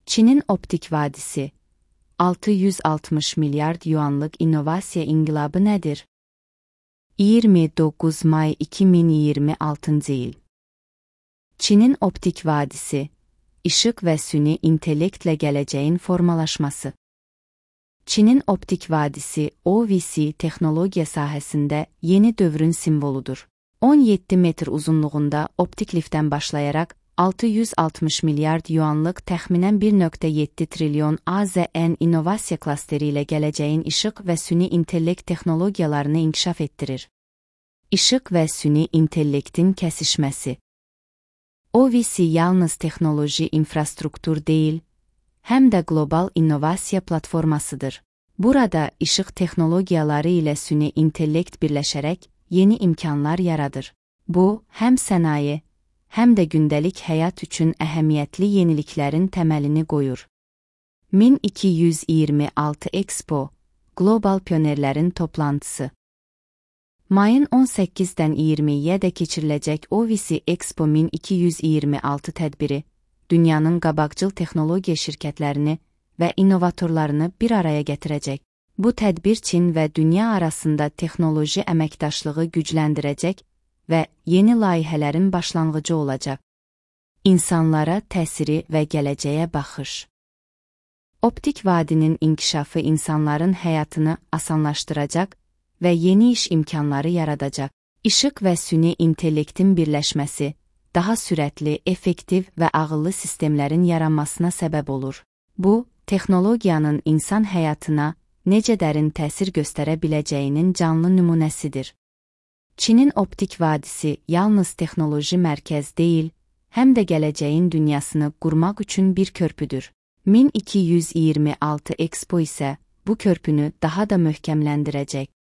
Çinin optik vadisi, 660 milyard yuanlık innovasiya inqilabı nədir? 29 may 2026 il. Çinin optik vadisi, işıq və süni intellektlə gələcəyin formalaşması. Çinin optik vadisi, OVC texnologiya sahəsində yeni dövrün simvoludur. 17 metr uzunluğunda optik liftdən başlayaraq 660 milyard yuanlıq təxminən 1,7 trilyon AZN innovasiya klasteri ilə gələcəyin işıq və süni intellekt texnologiyalarını inkişaf etdirir. İşıq və süni intellektin kəsişməsi. OVC yalnız texnoloji infrastruktur deyil, həm də qlobal innovasiya platformasıdır. Burada işıq texnologiyaları ilə süni intellekt birləşərək yeni imkanlar yaradır. Bu, həm sənaye, həm də gündəlik həyat üçün əhəmiyyətli yeniliklərin təməlini qoyur. 1226 Expo, Qlobal Pionerlərin toplantısı. Mayın 18-dən 20-yə də keçiriləcək OVC Expo 1226 tədbiri, dünyanın qabaqcıl texnologiya şirkətlərini və innovatorlarını bir araya gətirəcək. Bu tədbir Çin və dünya arasında texnoloji əməkdaşlığı gücləndirəcək və yeni layihələrin başlanğıcı olacaq. İnsanlara təsiri və gələcəyə baxış. Optik vadinin inkişafı insanların həyatını asanlaşdıracaq və yeni iş imkanları yaradacaq. İşıq və süni intellektin birləşməsi, daha sürətli, effektiv və ağıllı sistemlərin yaranmasına səbəb olur. Bu, texnologiyanın insan həyatına necə dərin təsir göstərə biləcəyinin canlı nümunəsidir. Çinin optik vadisi yalnız texnoloji mərkəz deyil, həm də gələcəyin dünyasını qurmaq üçün bir körpüdür. 1226 Expo isə bu körpünü daha da möhkəmləndirəcək.